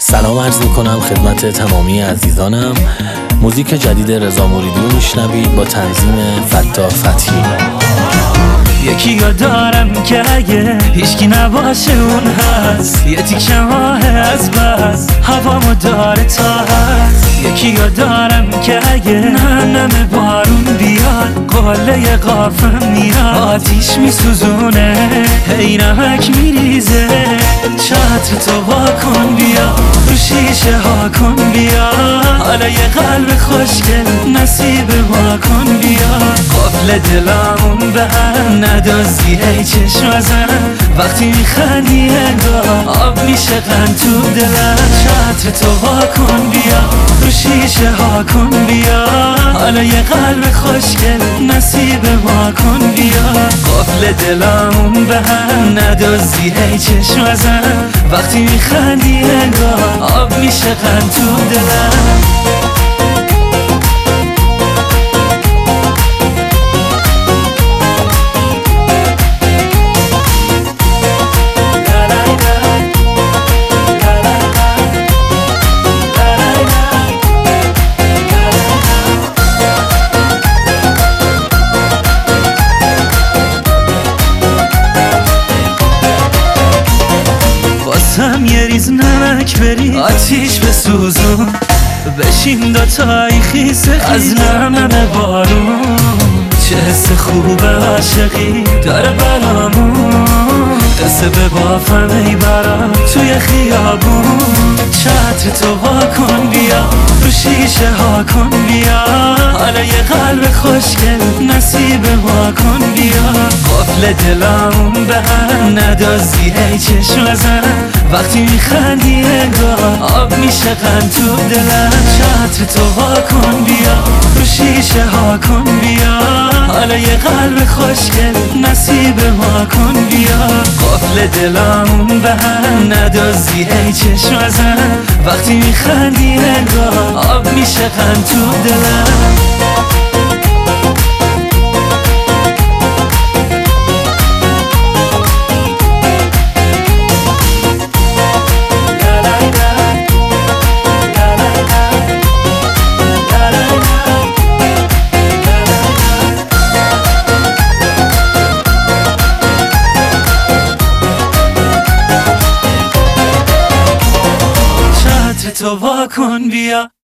سلام عرض میکنم خدمت تمامی عزیزانم. موزیک جدید رضا موریدی رو میشنوید با تنظیم فتاح فتحی. یکی یا دارم که اگه هیچکی نباشه اون هست، یه تیکه ماه از بس هوامو داره تا هست. یکی یا دارم که اگه نمه بارون بیاد، قله قافم میاد، آتیش میسوزونه، هی نمک میریزه. چتر تو واکن بیا، رو شیشه ها کن بیا، حالا یه قلب خوشگل نصیب ما کن بیا. قفل دلامون به هم ندازی ای چشم زن، وقتی میخندی انگار آب میشه قند تو دلم. چتر تو واکن بیا، رو شیشه ها کن بیا، حالا یه قلب خوشگل نصیب ما کن بیا. قفل دلامون به هم ندازی ای چشم زن، وقتی میخندی انگار آب میشه قند تو دلم. هم یه ریز نمک بری، آتیش بسوزون، بشین دوتایی خیسه از نمه بارون. چه حس خوبه عاشقی داره برامون، قصه به بافم ای برام توی خیابون. چتر تو واکن بیا، رو شیشه ها کن بیا، حالا یه قلب خوشگل نصیب ما کن بیا. قفل دلامون به هم ندازی ای چشم زن، وقتی میخندی انگار آب میشه قند تو دلم. چتر تو واکن بیا، رو شیشه ها کن بیا، حالا یه قلب خوشگل نصیب ما کن بیا. قفل دلامون به هم ندازی ای چشم زن، وقتی میخندی انگار آب میشه قند تو دلم. تو واکن بیا.